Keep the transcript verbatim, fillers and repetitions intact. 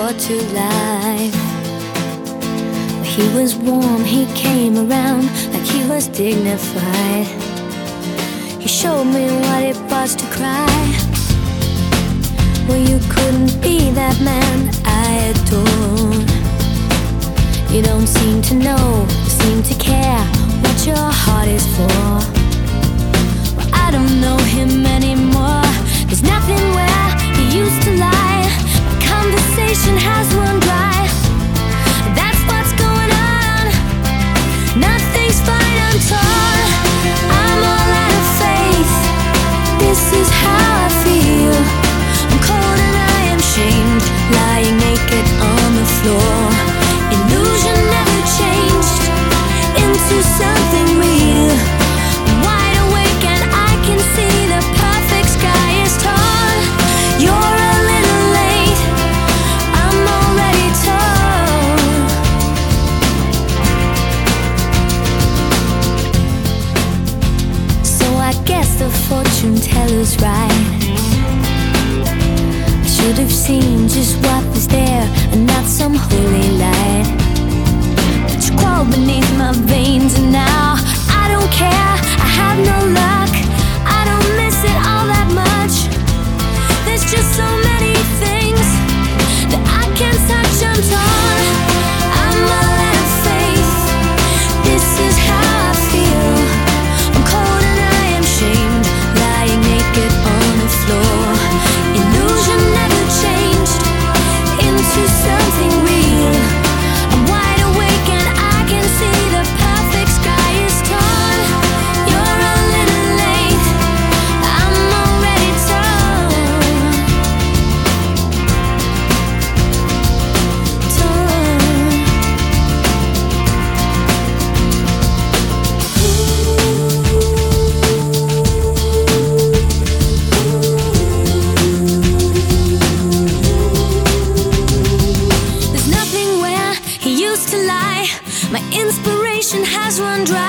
brought to life. He was warm, he came around like he was dignified. He showed me what it was to cry. Well, you couldn't be that man I adored. You don't seem to know, seem to care what your heart is for. Well, I don't know him anymore. There's nothing where he used to lie. My conversation has run dry. That's what's going on. Nothing's fine, I'm torn. I'm all out of faith. This is how I feel. I'm cold and I am shamed, lying naked on the floor. Illusion never changed into something real. I'm wide awake and I can see the perfect sky is torn. You're a little late, I'm already torn. So I guess the fortune teller's right. I should have seen just what was there and not some holy light. But you crawled beneath my veins and now I don't care, I have no luck. I don't miss it all that much. There's just so many things that I can't touch, I'm torn. I'm all out of faith. This is how I feel. I'm cold and I am shamed, lying naked on the floor. Illusion never changed into something real. I'm wide awake and I can see the perfect sky is torn. You're a little late, I'm already torn. Torn. There's nothing where he used to lie. My inspiration has run dry.